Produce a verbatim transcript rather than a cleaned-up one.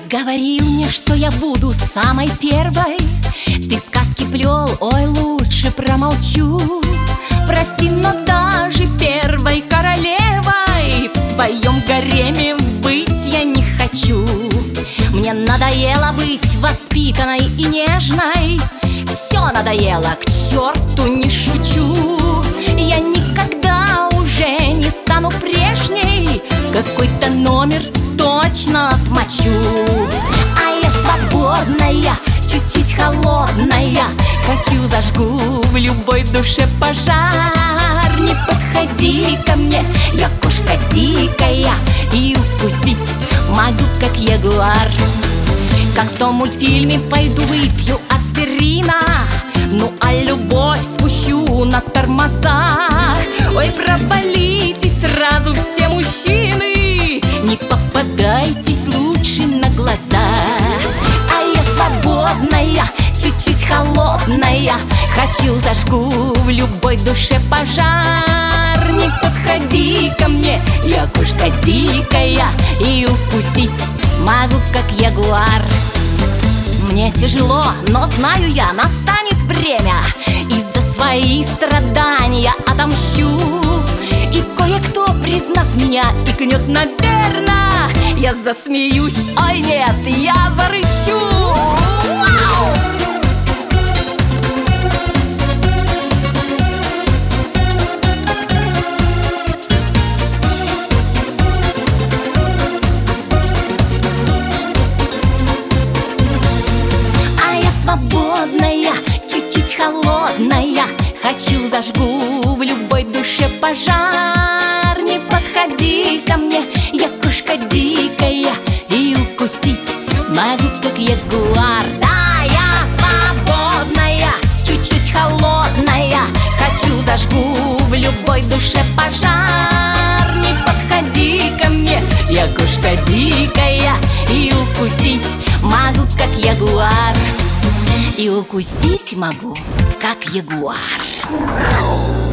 говорил мне, что я буду самой первой. Ты сказки плел, ой, лучше промолчу. Прости, но даже первой королевой в твоем гареме быть я не хочу. Мне надоело быть воспитанной и нежной. Все надоело, к черту, не шучу. Я никогда уже не стану прежней. Какой-то номер точно отмочу. А я свободная, чуть-чуть холодная. Хочу, зажгу в любой душе пожар. Не подходи ко мне, я кошка дикая, и укусить могу, как ягуар. Как в том мультфильме пойду выпью аспирина. Ну а любовь спущу на тормозах. Ой, провалитесь сразу все мужчины, не попадайтесь лучше на глаза. А я свободная, чуть-чуть холодная. Хочу, зажгу в любой душе пожар. Не подходи ко мне, я кошка дикая, и укусить могу, как ягуар. Мне тяжело, но знаю я, настанет время. И за свои страдания отомщу. И кое-кто, признав меня, икнет, наверно. Я засмеюсь, ой нет, я зарычу. Вау! Свободная, чуть-чуть холодная. Хочу, зажгу в любой душе пожар. Не подходи ко мне, я кошка дикая, и укусить могу, как ягуар. Да, я свободная, чуть-чуть холодная. Хочу, зажгу в любой душе пожар. Не подходи ко мне, я кошка дикая, и укусить могу, как ягуар. И укусить могу, как ягуар.